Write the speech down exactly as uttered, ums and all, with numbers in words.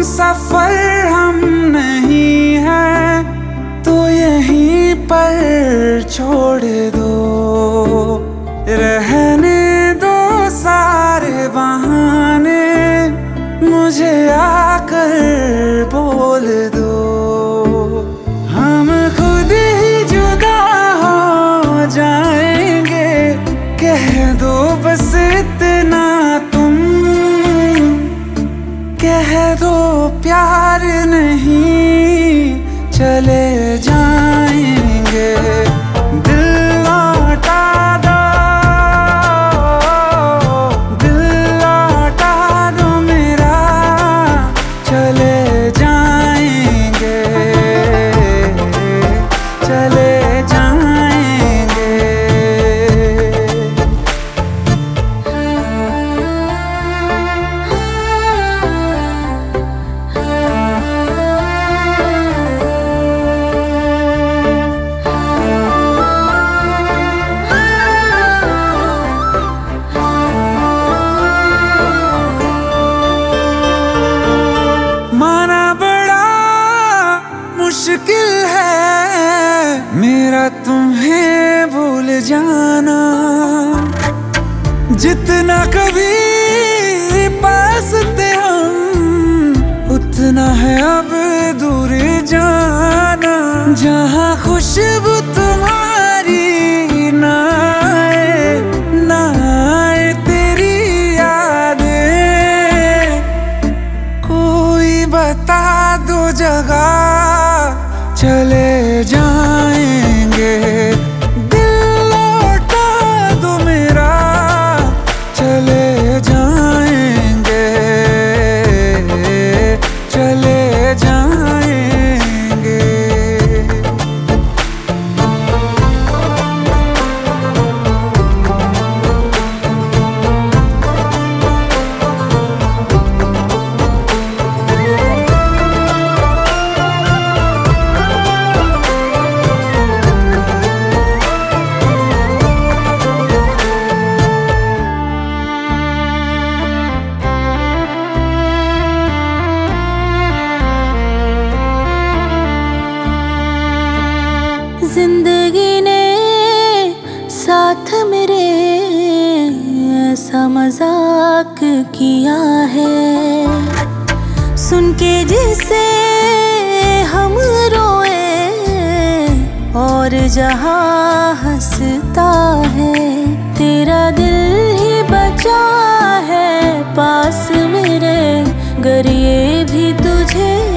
सफर हम नहीं है तो यहीं पर छोड़ दो, रहने दो सारे बहाने, मुझे आकर बोल दो। हम खुद ही जुदा हो जाएंगे, कह दो बस इतना तुम, कह दो प्यार नहीं चले जाएंगे। दिल लौटा दो, दिल लौटा दो मेरा, चले जाएंगे, चले जाएंगे। माना बड़ा मुश्किल है मेरा तुम्हें भूल जाना, जितना कभी पास थे हम उतना है अब दूर जाना। जहाँ खुशबू तुम्हारी ना आए, ना आए तेरी यादें, कोई बता दो जगह चले जाएंगे। दिल लौटा दो मेरा, चले जाएंगे, चले जाएंगे। जिंदगी ने साथ मेरे ऐसा मजाक किया है, सुन के जिसे हम रोए और जहाँ हंसता है। तेरा दिल ही बचा है पास मेरे, गर ये भी तुझे